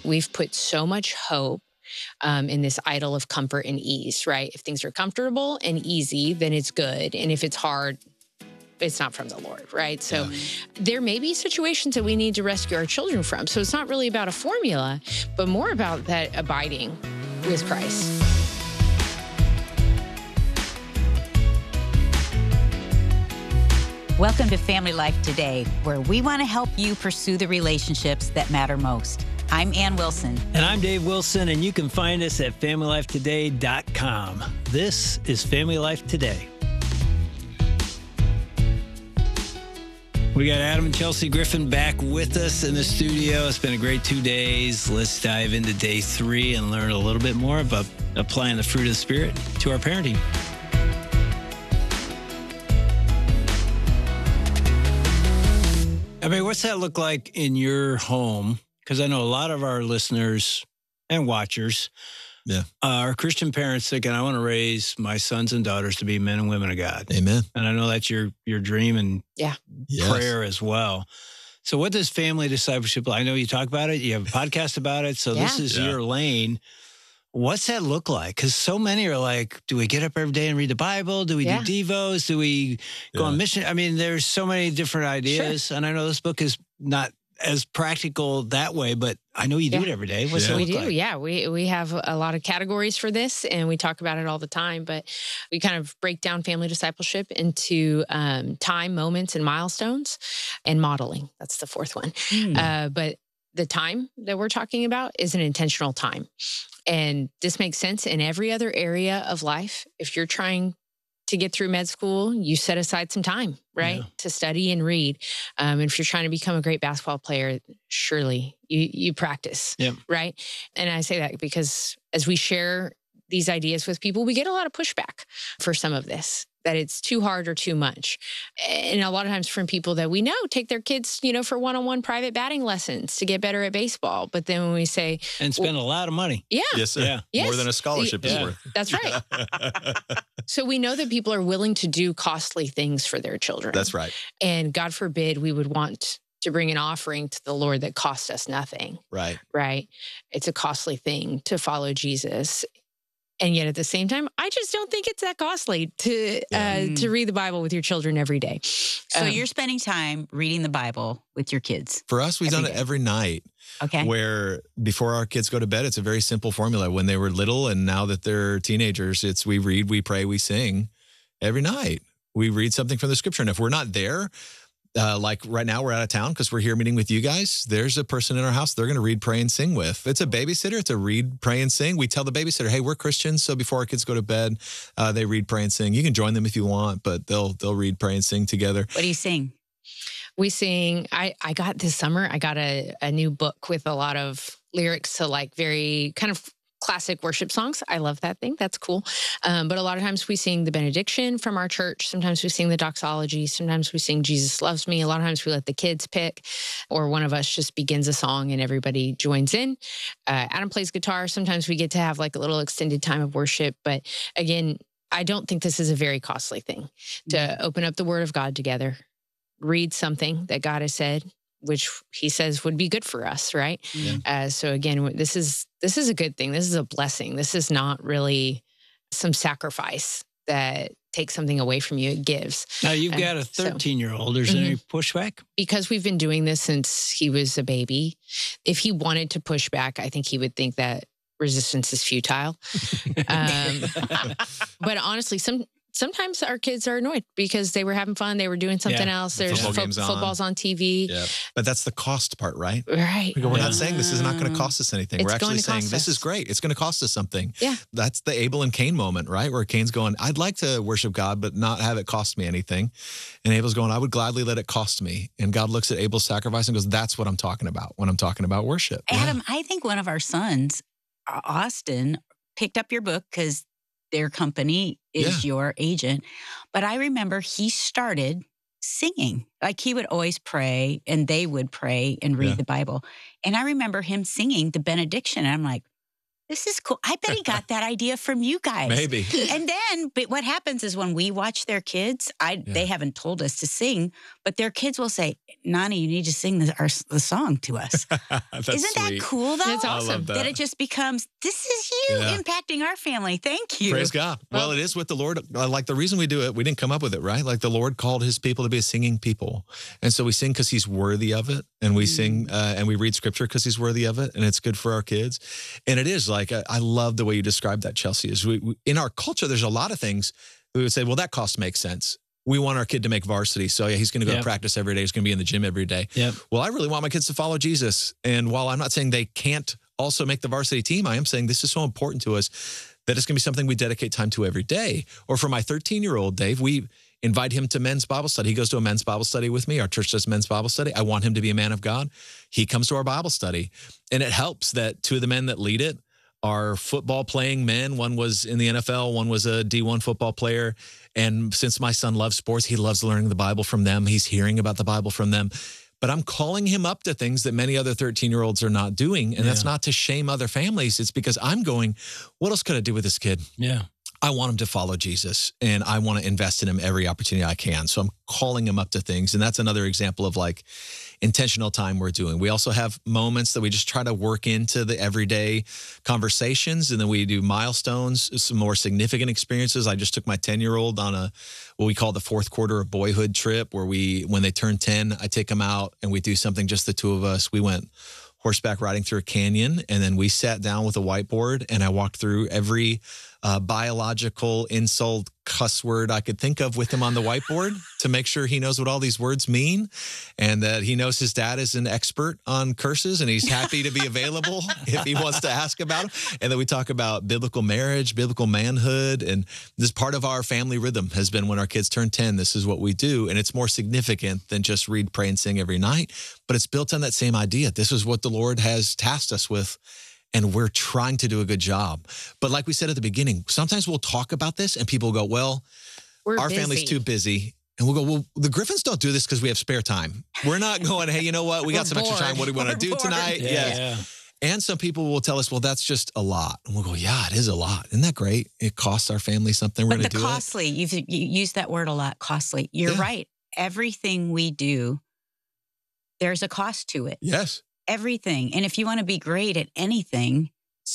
we've put so much hope in this idol of comfort and ease, right? If things are comfortable and easy, then it's good. And if it's hard, it's not from the Lord, right? So there may be situations that we need to rescue our children from. So it's not really about a formula, but more about that abiding with Christ. Welcome to Family Life Today, where we want to help you pursue the relationships that matter most. I'm Ann Wilson. And I'm Dave Wilson, and you can find us at FamilyLifeToday.com. This is Family Life Today. We got Adam and Chelsea Griffin back with us in the studio. It's been a great 2 days. Let's dive into day 3 and learn a little bit more about applying the fruit of the Spirit to our parenting. I mean, what's that look like in your home? Because I know a lot of our listeners and watchers are Christian parents thinking, I want to raise my sons and daughters to be men and women of God. Amen. And I know that's your dream and prayer as well. So what does family discipleship, I know you talk about it, you have a podcast about it, so this is your lane. What's that look like? Because so many are like, do we get up every day and read the Bible? Do we do devos? Do we go on mission? I mean, there's so many different ideas. Sure. And I know this book is not as practical that way, but I know you do it every day. What's it look like? Yeah. We have a lot of categories for this, and we talk about it all the time. But we kind of break down family discipleship into time, moments, and milestones, and modeling. That's the fourth one. But the time that we're talking about is an intentional time. And this makes sense in every other area of life. If you're trying to get through med school, you set aside some time, right? To study and read. And if you're trying to become a great basketball player, surely you practice, right? And I say that because as we share these ideas with people, we get a lot of pushback for some of this, that it's too hard or too much. And a lot of times from people that we know take their kids, for one-on-one private batting lessons to get better at baseball. But then when we say... And spend a lot of money. Yeah. Yes, sir. Yeah. Yes. More than a scholarship is worth. That's right. So we know that people are willing to do costly things for their children. That's right. And God forbid we would want to bring an offering to the Lord that cost us nothing. Right. Right. It's a costly thing to follow Jesus. And yet at the same time, I just don't think it's that costly to read the Bible with your children every day. So you're spending time reading the Bible with your kids? For us, we've done it every night. Okay. Where before our kids go to bed, it's a very simple formula. When they were little and now that they're teenagers, it's we read, we pray, we sing every night. We read something from the scripture. And if we're not there, like right now we're out of town because we're here meeting with you guys, there's a person in our house they're going to read, pray, and sing with. It's a babysitter. It's a read, pray, and sing. We tell the babysitter, hey, we're Christians, so before our kids go to bed, they read, pray, and sing. You can join them if you want, but they'll read, pray, and sing together. What do you sing? We sing, I got this summer, I got a new book with a lot of lyrics to like very kind of classic worship songs. I love that thing. That's cool. But a lot of times we sing the benediction from our church. Sometimes we sing the doxology. Sometimes we sing Jesus Loves Me. A lot of times we let the kids pick, or one of us just begins a song and everybody joins in. Adam plays guitar. Sometimes we get to have like a little extended time of worship. But again, I don't think this is a very costly thing to open up the Word of God together, read something that God has said, which he says would be good for us, right? So again, this is a good thing. This is a blessing. This is not really some sacrifice that takes something away from you. It gives. Now you've got a 13-year-old. Is there any pushback? Because we've been doing this since he was a baby. If he wanted to push back, I think he would think that resistance is futile. But honestly, sometimes our kids are annoyed because they were having fun. They were doing something else. There's football's on TV. Yeah. But that's the cost part, right? Right. We go, we're not saying this is not going to cost us anything. We're actually saying this is great. It's going to cost us something. Yeah. That's the Abel and Cain moment, right? Where Cain's going, I'd like to worship God, but not have it cost me anything. And Abel's going, I would gladly let it cost me. And God looks at Abel's sacrifice and goes, that's what I'm talking about when I'm talking about worship. Adam, I think one of our sons, Austin, picked up your book because their company is your agent. But I remember he started singing. Like he would always pray and they would pray and read the Bible. And I remember him singing the benediction. And I'm like, this is cool. I bet he got that idea from you guys. Maybe. And then, but what happens is when we watch their kids, they haven't told us to sing, But their kids will say, Nani, you need to sing the song to us. Isn't that cool, though? It's awesome. I love that it just becomes, this is you impacting our family. Thank you. Praise God. Well, it is with the Lord. Like the reason we do it, we didn't come up with it, right? Like the Lord called his people to be a singing people. And so we sing because he's worthy of it. And we sing and we read scripture because he's worthy of it. And it's good for our kids. And it is like, I love the way you described that, Chelsea. Is we in our culture, there's a lot of things we would say, well, that cost makes sense. We want our kid to make varsity. So he's going to go to practice every day. He's going to be in the gym every day. Yep. Well, I really want my kids to follow Jesus. And while I'm not saying they can't also make the varsity team, I am saying this is so important to us that it's going to be something we dedicate time to every day. Or for my 13-year-old, Dave, we invite him to men's Bible study. He goes to a men's Bible study with me. Our church does men's Bible study. I want him to be a man of God. He comes to our Bible study. And it helps that two of the men that lead it are football playing men. One was in the NFL, one was a D1 football player. And since my son loves sports, he loves learning the Bible from them. He's hearing about the Bible from them. But I'm calling him up to things that many other 13-year-olds are not doing. And that's not to shame other families. It's because I'm going, what else could I do with this kid? Yeah. I want him to follow Jesus, and I want to invest in him every opportunity I can. So I'm calling him up to things. And that's another example of like intentional time we're doing. We also have moments that we just try to work into the everyday conversations. And then we do milestones, some more significant experiences. I just took my 10-year-old on what we call the fourth quarter of boyhood trip, where when they turn 10, I take them out and we do something, just the two of us. We went horseback riding through a canyon, and then we sat down with a whiteboard and I walked through every biological insult cuss word I could think of with him on the whiteboard to make sure he knows what all these words mean, and that he knows his dad is an expert on curses and he's happy to be available if he wants to ask about them. And then we talk about biblical marriage, biblical manhood. And this part of our family rhythm has been when our kids turn 10, this is what we do. And it's more significant than just read, pray, and sing every night, but it's built on that same idea. This is what the Lord has tasked us with, and we're trying to do a good job. But like we said at the beginning, sometimes we'll talk about this and people go, well, our family's too busy. And we'll go, well, the Griffins don't do this because we have spare time. We're not going, hey, you know what? We got some extra time. What do we want to do tonight? Yeah. And some people will tell us, well, that's just a lot. And we'll go, yeah, it is a lot. Isn't that great? It costs our family something. We're going to do costly, you used that word a lot, costly. You're right. Everything we do, there's a cost to it. Yes. Everything. And if you want to be great at anything,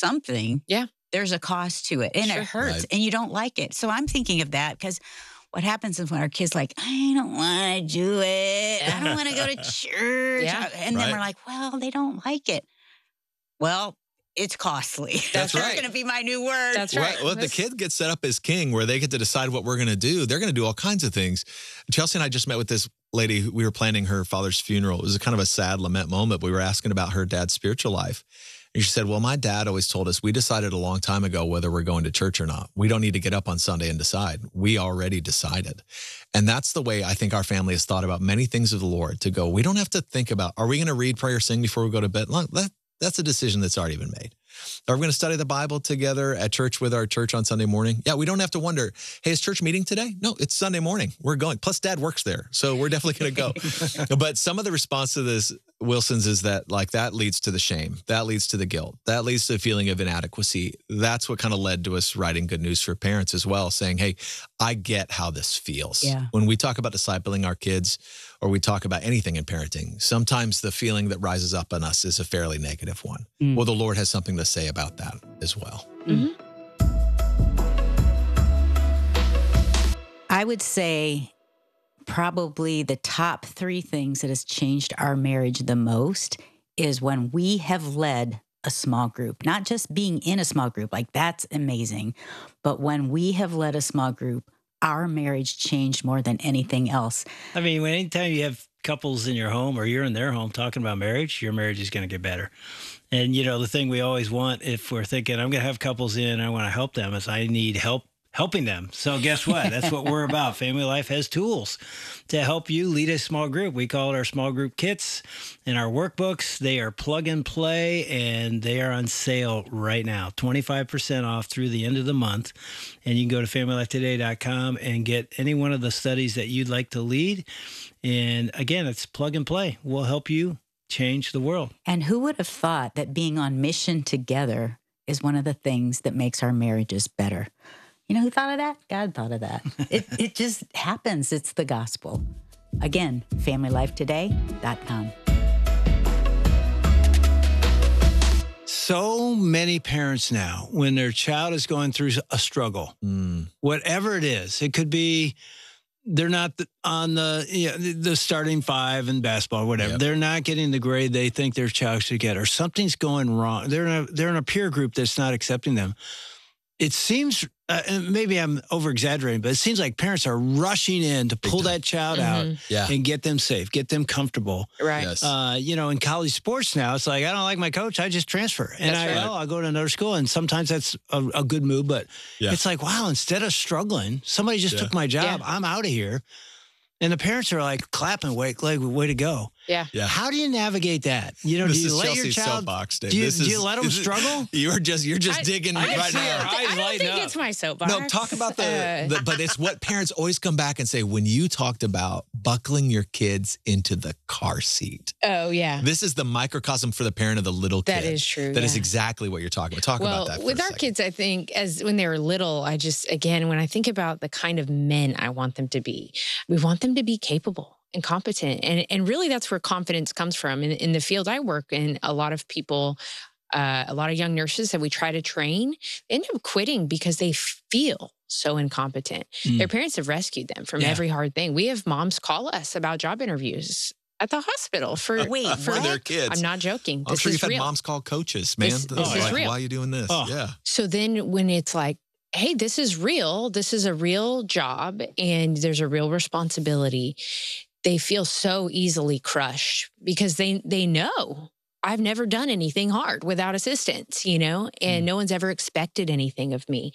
there's a cost to it. And it hurts and you don't like it. So I'm thinking of that because what happens is when our kids like, I don't want to do it. I don't want to go to church. And then we're like, well, they don't like it. Well, it's costly. That's right. going to be my new word. That's right. Well, if the kid gets set up as king where they get to decide what we're going to do, they're going to do all kinds of things. Chelsea and I just met with this lady. We were planning her father's funeral. It was kind of a sad lament moment. But we were asking about her dad's spiritual life. And she said, well, my dad always told us, we decided a long time ago whether we're going to church or not. We don't need to get up on Sunday and decide. We already decided. And that's the way I think our family has thought about many things of the Lord, to go, we don't have to think about, are we going to read, pray, or sing before we go to bed? That's a decision that's already been made. Are we going to study the Bible together at church with our church on Sunday morning? Yeah, we don't have to wonder, hey, is church meeting today? No, it's Sunday morning. We're going. Plus, Dad works there, so we're definitely going to go. But some of the response to this, Wilson's, is that like that leads to the shame. That leads to the guilt. That leads to a feeling of inadequacy. That's what kind of led to us writing Good News for Parents as well, saying, hey, I get how this feels. Yeah. When we talk about discipling our kids, or we talk about anything in parenting, sometimes the feeling that rises up in us is a fairly negative one. Well, the Lord has something to say about that as well. I would say probably the top 3 things that has changed our marriage the most is when we have led a small group, not just being in a small group, like that's amazing. But when we have led a small group, our marriage changed more than anything else. I mean, anytime you have couples in your home or you're in their home talking about marriage, your marriage is going to get better. And, you know, the thing we always want, if we're thinking, I'm going to have couples in, I want to help them, is I need help helping them. So guess what? That's what we're about. Family Life has tools to help you lead a small group. We call it our small group kits and our workbooks. They are plug and play, and they are on sale right now, 25% off through the end of the month. And you can go to familylifetoday.com and get any one of the studies that you'd like to lead. And again, it's plug and play. We'll help you change the world. And who would have thought that being on mission together is one of the things that makes our marriages better? You know who thought of that? God thought of that. It just happens. It's the gospel. Again, familylifetoday.com. So many parents now, when their child is going through a struggle, whatever it is, it could be they're not on the starting five in basketball, whatever. Yep. They're not getting the grade they think their child should get, or something's going wrong. They're in a peer group that's not accepting them. It seems, and maybe I'm over-exaggerating, but it seems like parents are rushing in to pull that child out and get them safe, get them comfortable. Right. Yes. In college sports now, it's like, I don't like my coach, I just transfer. And I'll go to another school. And sometimes that's a good move, but it's like, wow, instead of struggling, somebody just took my job. Yeah. I'm out of here. And the parents are like clapping, way to go. Yeah. How do you navigate that? Do you let Chelsea's your child? Soapbox, Dave. Do you let them struggle? You're just digging right now. I don't think it's my soapbox. No, talk about but it's what parents always come back and say when you talked about buckling your kids into the car seat. Oh, yeah. This is the microcosm for the parent of the little kid. That is true. That is exactly what you're talking about. Talk about that for with a our second. kids, I think when they were little, when I think about the kind of men I want them to be, we want them to be capable and competent. And really that's where confidence comes from. In the field I work in, a lot of people, a lot of young nurses that we try to train, end up quitting because they feel so incompetent. Their parents have rescued them from every hard thing. We have moms call us about job interviews at the hospital for their kids. I'm not joking. I'm sure you've had moms call coaches, man. This is real. Why are you doing this? Oh. Yeah. So then when it's like, hey, this is real, this is a real job, and there's a real responsibility, they feel so easily crushed because they know I've never done anything hard without assistance, and no one's ever expected anything of me.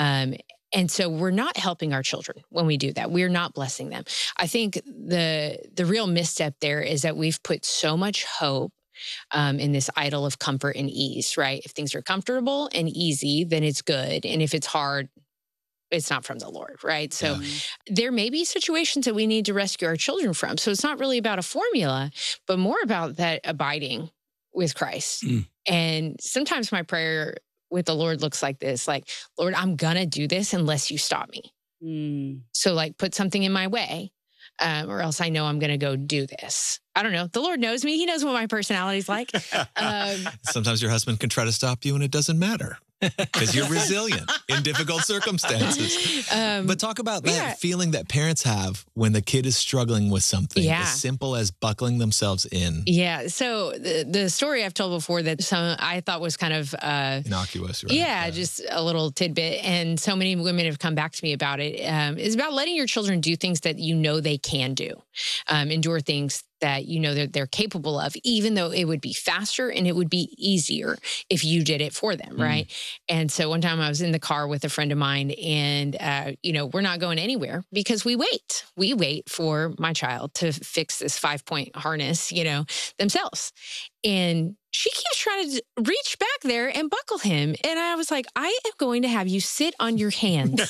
And so we're not helping our children when we do that. We're not blessing them. I think the real misstep there is that we've put so much hope in this idol of comfort and ease, right? If things are comfortable and easy, then it's good. And if it's hard, it's not from the Lord, right? So there may be situations that we need to rescue our children from. So it's not really about a formula, but more about that abiding with Christ. And sometimes my prayer with the Lord looks like this, like, Lord, I'm gonna do this unless you stop me. So put something in my way, or else I know I'm gonna go do this. I don't know. The Lord knows me. He knows what my personality's like. Sometimes your husband can try to stop you and it doesn't matter. Because you're resilient in difficult circumstances. But talk about that feeling that parents have when the kid is struggling with something as simple as buckling themselves in. Yeah. So the story I've told before that I thought was kind of innocuous, right? Yeah, just a little tidbit. And so many women have come back to me about it. Is about letting your children do things that they can do, endure things that that they're capable of, even though it would be faster and it would be easier if you did it for them, right? And so one time I was in the car with a friend of mine and, we're not going anywhere because we wait. We wait for my child to fix this 5-point harness, themselves. And she keeps trying to reach back there and buckle him. And I was like, I am going to have you sit on your hands.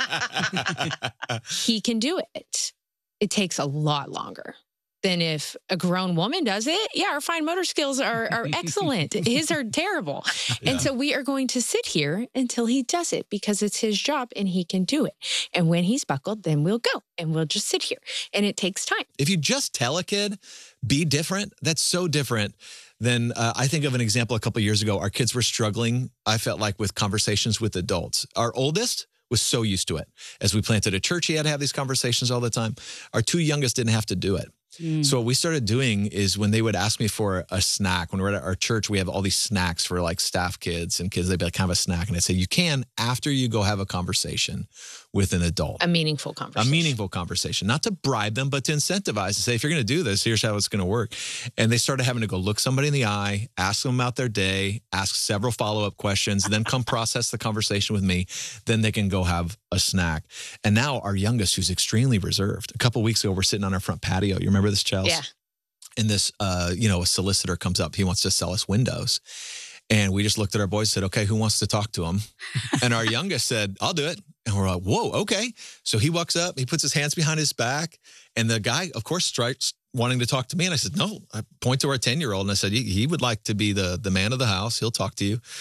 He can do it. It takes a lot longer than if a grown woman does it. Yeah, our fine motor skills are excellent. His are terrible. And so we are going to sit here until he does it because it's his job and he can do it. And when he's buckled, then we'll go and we'll just sit here. And it takes time. If you just tell a kid, be different, that's so different than I think of an example a couple of years ago. Our kids were struggling, I felt like, with conversations with adults. Our oldest was so used to it. As we planted a church, he had to have these conversations all the time. Our two youngest didn't have to do it. So what we started doing is when they would ask me for a snack, when we're at our church, we have all these snacks for staff kids and kids, they'd be like, kind of a snack. And I'd say, you can, after you go have a conversation with an adult. A meaningful conversation. A meaningful conversation. Not to bribe them, but to incentivize and say, if you're going to do this, here's how it's going to work. And they started having to go look somebody in the eye, ask them about their day, ask several follow-up questions, then come process the conversation with me. Then they can go have a snack. And now our youngest, who's extremely reserved, a couple of weeks ago, we're sitting on our front patio. You remember this, Chelsea? Yeah. And this, a solicitor comes up. He wants to sell us windows. And we just looked at our boys and said, okay, who wants to talk to him? And our youngest said, I'll do it. And we're like, whoa, okay. So he walks up, he puts his hands behind his back. And the guy, of course, strikes wanting to talk to me. And I said, no. I point to our 10-year-old and I said, he would like to be the man of the house. He'll talk to you.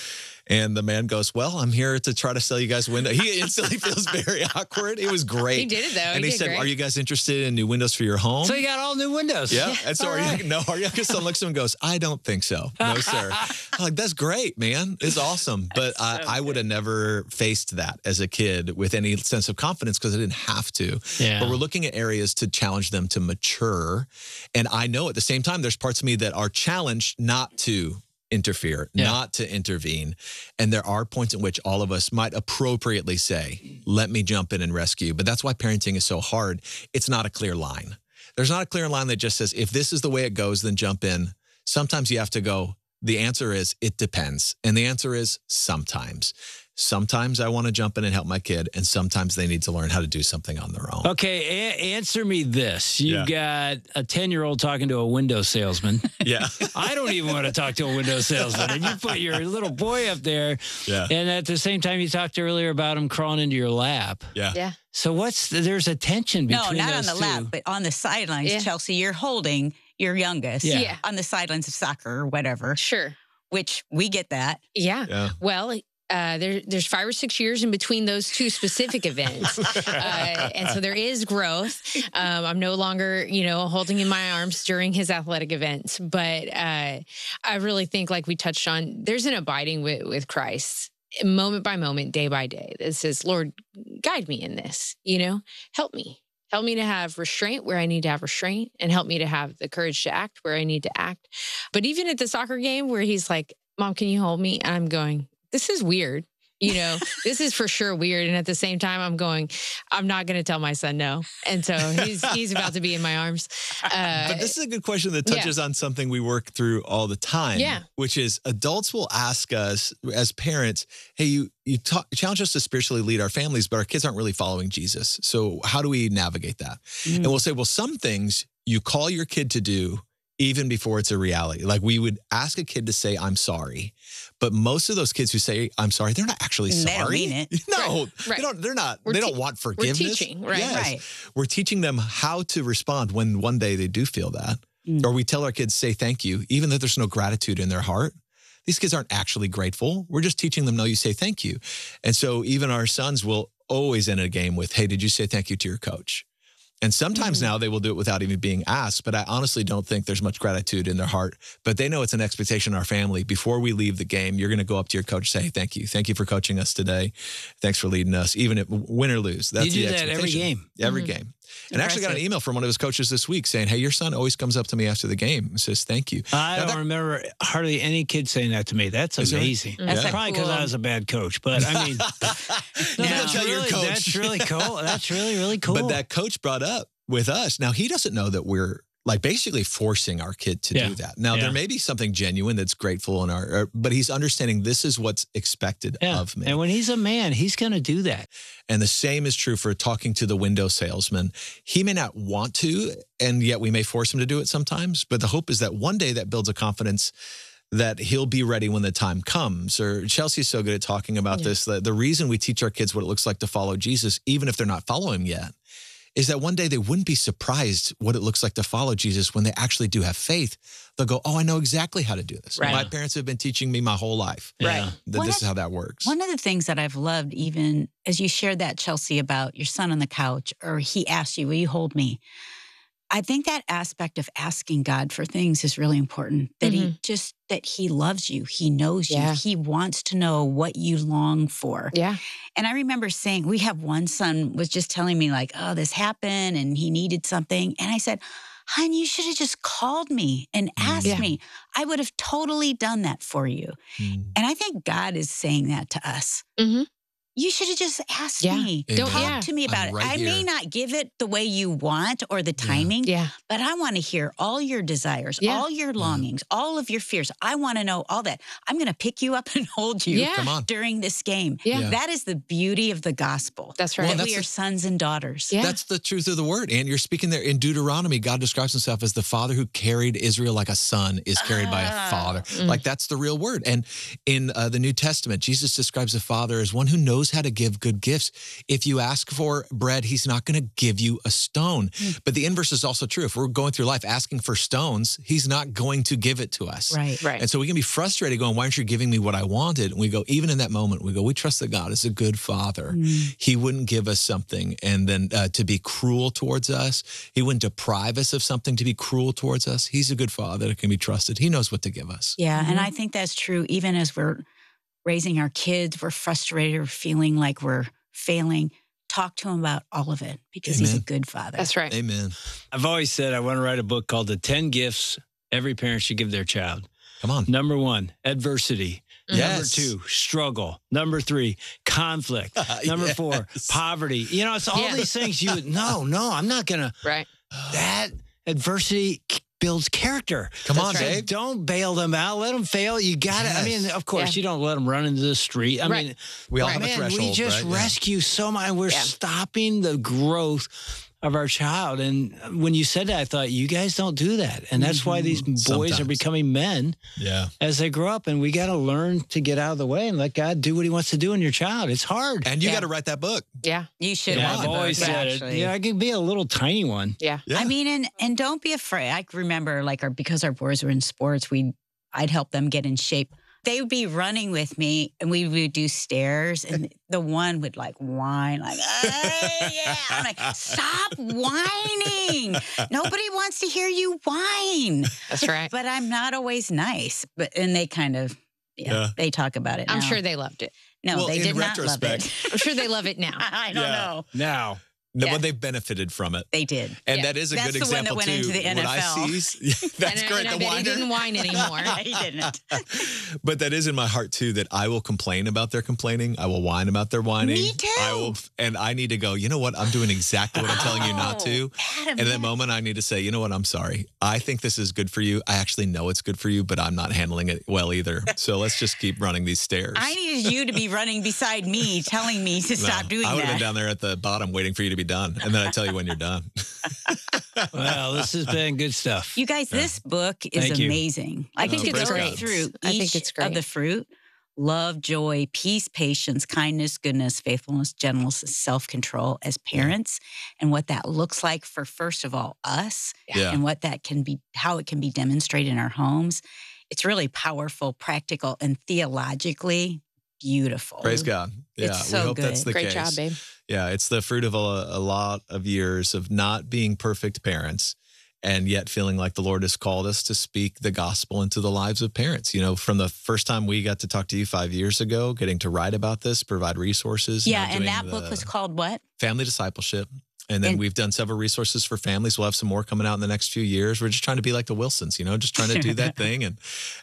And the man goes, well, I'm here to try to sell you guys windows. He instantly feels very awkward. It was great. He did it, though. And he said, are you guys interested in new windows for your home? So you got all new windows. Yeah. And so our youngest son looks at him and goes, I don't think so. No, sir. I'm like, that's great, man. It's awesome. But I would have never faced that as a kid with any sense of confidence because I didn't have to. Yeah. But we're looking at areas to challenge them to mature. And I know at the same time, there's parts of me that are challenged not to interfere, not to intervene. And there are points in which all of us might appropriately say, let me jump in and rescue. But that's why parenting is so hard. It's not a clear line. There's not a clear line that just says, if this is the way it goes, then jump in. Sometimes you have to go, the answer is, it depends. And the answer is sometimes. Sometimes I want to jump in and help my kid, and sometimes they need to learn how to do something on their own. Okay, answer me this. You got a 10-year-old talking to a window salesman. Yeah. I don't even want to talk to a window salesman. And you put your little boy up there, and at the same time you talked earlier about him crawling into your lap. Yeah. So there's a tension between No, not those on the lap, but on the sidelines, Chelsea, you're holding your youngest on the sidelines of soccer or whatever. Sure. Which we get that. Yeah. Well, there's 5 or 6 years in between those two specific events. And so there is growth. I'm no longer, holding in my arms during his athletic events. But I really think, like we touched on, there's an abiding with Christ moment by moment, day by day. That says, Lord, guide me in this, help me. Help me to have restraint where I need to have restraint, and help me to have the courage to act where I need to act. But even at the soccer game where he's like, Mom, can you hold me? And I'm going, this is weird. This is for sure weird. And at the same time, I'm going, I'm not going to tell my son no. And so he's about to be in my arms. But this is a good question that touches on something we work through all the time, which is adults will ask us as parents, hey, you challenge us to spiritually lead our families, but our kids aren't really following Jesus. So how do we navigate that? And we'll say, well, some things you call your kid to do even before it's a reality. Like we would ask a kid to say, I'm sorry. But most of those kids who say, I'm sorry, they're not actually sorry. They don't mean it. No, right. They're not. They don't want forgiveness. We're teaching, right? Yes. Right. We're teaching them how to respond when one day they do feel that. Or we tell our kids, say thank you, even though there's no gratitude in their heart. These kids aren't actually grateful. We're just teaching them, no, you say thank you. And so even our sons will always end a game with, hey, did you say thank you to your coach? And sometimes now they will do it without even being asked, but I honestly don't think there's much gratitude in their heart. But they know it's an expectation in our family. Before we leave the game, you're going to go up to your coach and say, hey, thank you. Thank you for coaching us today. Thanks for leading us, even if win or lose. That's you do the that expectation. every game. Every game. And I actually got an email from one of his coaches this week saying, hey, your son always comes up to me after the game and says, thank you. I don't remember hardly any kid saying that to me. That's amazing. That's probably because I was a bad coach. But I mean, that's really cool. That's really, really cool. But that coach brought up with us. Now, he doesn't know that we're like basically forcing our kid to do that. Now, there may be something genuine that's grateful in but he's understanding this is what's expected of me. And when he's a man, he's going to do that. And the same is true for talking to the window salesman. He may not want to, and yet we may force him to do it sometimes. But the hope is that one day that builds a confidence that he'll be ready when the time comes. Or Chelsea's so good at talking about this, that the reason we teach our kids what it looks like to follow Jesus, even if they're not following him yet, is that one day they wouldn't be surprised what it looks like to follow Jesus when they actually do have faith. They'll go, oh, I know exactly how to do this. Right. My parents have been teaching me my whole life. Right. That this is how that works. One of the things that I've loved, even as you shared that, Chelsea, about your son on the couch, or he asked you, will you hold me? I think that aspect of asking God for things is really important, that that he loves you. He knows you. He wants to know what you long for. Yeah. And I remember saying, we have one son was just telling me like, oh, this happened and he needed something. And I said, hon, you should have just called me and asked me. I would have totally done that for you. And I think God is saying that to us. You should have just asked me. Don't talk to me about it. I may not give it the way you want or the timing, but I want to hear all your desires, all your longings, all of your fears. I want to know all that. I'm going to pick you up and hold you during this game. That is the beauty of the gospel. That's right. That we are sons and daughters. That's the truth of the word. And you're speaking there in Deuteronomy, God describes himself as the father who carried Israel like a son is carried by a father. Like that's the real word. And in the New Testament, Jesus describes the father as one who knows knows how to give good gifts. If you ask for bread, he's not going to give you a stone. But the inverse is also true. If we're going through life asking for stones, he's not going to give it to us. Right. And so we can be frustrated going, why aren't you giving me what I wanted? And we go, even in that moment, we trust that God is a good father. He wouldn't give us something and then to be cruel towards us. He wouldn't deprive us of something to be cruel towards us. He's a good father that can be trusted. He knows what to give us. Yeah. And I think that's true. Even as we're raising our kids, we're frustrated or feeling like we're failing. Talk to him about all of it because he's a good father. That's right. Amen. I've always said I want to write a book called The 10 Gifts Every Parent Should Give Their Child. Come on. Number 1, adversity. Yes. Number 2, struggle. Number 3, conflict. Number 4, poverty. You know, it's all these things you would, no, I'm not going to. Right. That adversity builds character. Come on, Dave. Don't bail them out. Let them fail. You got it. I mean, of course, you don't let them run into the street. I mean, we all have a threshold. We just rescue so much. We're stopping the growth of our child. And when you said that, I thought, you guys don't do that. And that's why these boys are becoming men as they grow up. And we got to learn to get out of the way and let God do what he wants to do in your child. It's hard. And you got to write that book. Yeah. You should. I've always said it. Yeah, I could be a little tiny one. Yeah. I mean, and don't be afraid. I remember because our boys were in sports, I'd help them get in shape. They would be running with me and we would do stairs and the one would like whine like, I'm like, stop whining. Nobody wants to hear you whine. That's right. But I'm not always nice. And they kind of, they talk about it now. I'm sure they loved it. No, they did not love it. I'm sure they love it now. I don't know. Now. But they've benefited from it. They did. And that is a good example, too. That's the one that went into the NFL. What I see, that's great. And I bet he didn't whine anymore. He didn't. But that is in my heart, too, that I will complain about their complaining. I will whine about their whining. Me too. And I need to go, you know what? I'm doing exactly what I'm telling you not to. Adam, and in that moment, I need to say, you know what? I'm sorry. I think this is good for you. I actually know it's good for you, but I'm not handling it well either. So let's just keep running these stairs. I needed you to be running beside me, telling me to stop doing that. I would have been down there at the bottom waiting for you to be done. And then I tell you when you're done. Well, this has been good stuff. You guys, this book is amazing. I think it's great. I think it's great. Of the fruit, love, joy, peace, patience, kindness, goodness, faithfulness, gentleness, self-control as parents, and what that looks like for, first of all, us, and what that can be, how it can be demonstrated in our homes. It's really powerful, practical, and theologically beautiful. Praise God. Yeah, it's so we hope good. that's the case. Great job, babe. Yeah, it's the fruit of a lot of years of not being perfect parents and yet feeling like the Lord has called us to speak the gospel into the lives of parents. You know, from the first time we got to talk to you 5 years ago, getting to write about this, provide resources. Yeah, and that book was called what? Family Discipleship. And then we've done several resources for families. We'll have some more coming out in the next few years. We're just trying to be like the Wilsons, you know, just trying to do that thing. And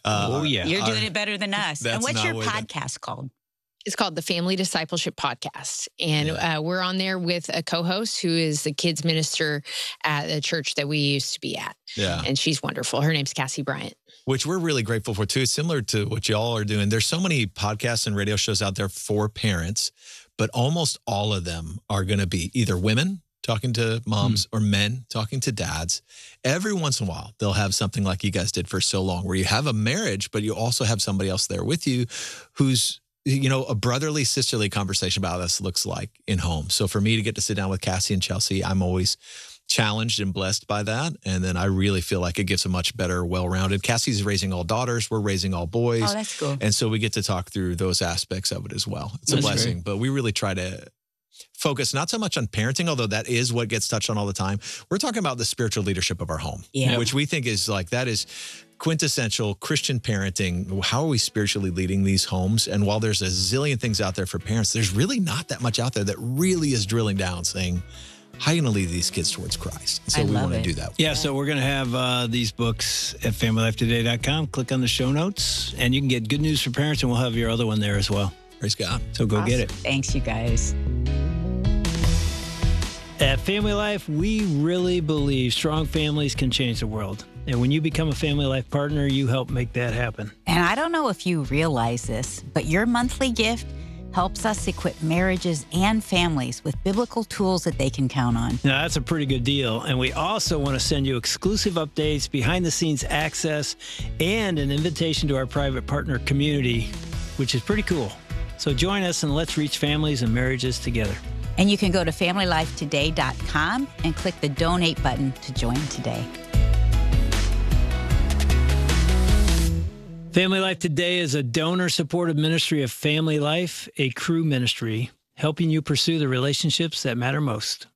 You're doing it better than us. And what's your podcast called? It's called the Family Discipleship Podcast. And we're on there with a co-host who is the kids minister at the church that we used to be at. Yeah. And she's wonderful. Her name's Cassie Bryant. Which we're really grateful for, too. It's similar to what y'all are doing. There's so many podcasts and radio shows out there for parents, but almost all of them are going to be either women talking to moms or men talking to dads. Every once in a while, they'll have something like you guys did for so long, where you have a marriage, but you also have somebody else there with you who's, you know, a brotherly, sisterly conversation about how this looks like in home. So for me to get to sit down with Cassie and Chelsea, I'm always challenged and blessed by that. And then I really feel like it gives a much better, well-rounded. Cassie's raising all daughters. We're raising all boys. Oh, that's cool. And so we get to talk through those aspects of it as well. It's a blessing. But we really try to focus not so much on parenting, although that is what gets touched on all the time. We're talking about the spiritual leadership of our home, which we think is like, that is quintessential Christian parenting. How are we spiritually leading these homes? And while there's a zillion things out there for parents, there's really not that much out there that really is drilling down saying, how are you going to lead these kids towards Christ? And so we want to do that. Yeah, so we're going to have these books at familylifetoday.com. Click on the show notes, and you can get Good News for Parents, and we'll have your other one there as well. Praise God. So go get it. Thanks, you guys. At Family Life, we really believe strong families can change the world. And when you become a Family Life partner, you help make that happen. And I don't know if you realize this, but your monthly gift helps us equip marriages and families with biblical tools that they can count on. Now, that's a pretty good deal. And we also want to send you exclusive updates, behind-the-scenes access, and an invitation to our private partner community, which is pretty cool. So join us and let's reach families and marriages together. And you can go to FamilyLifeToday.com and click the donate button to join today. Family Life Today is a donor-supported ministry of Family Life, a Cru ministry, helping you pursue the relationships that matter most.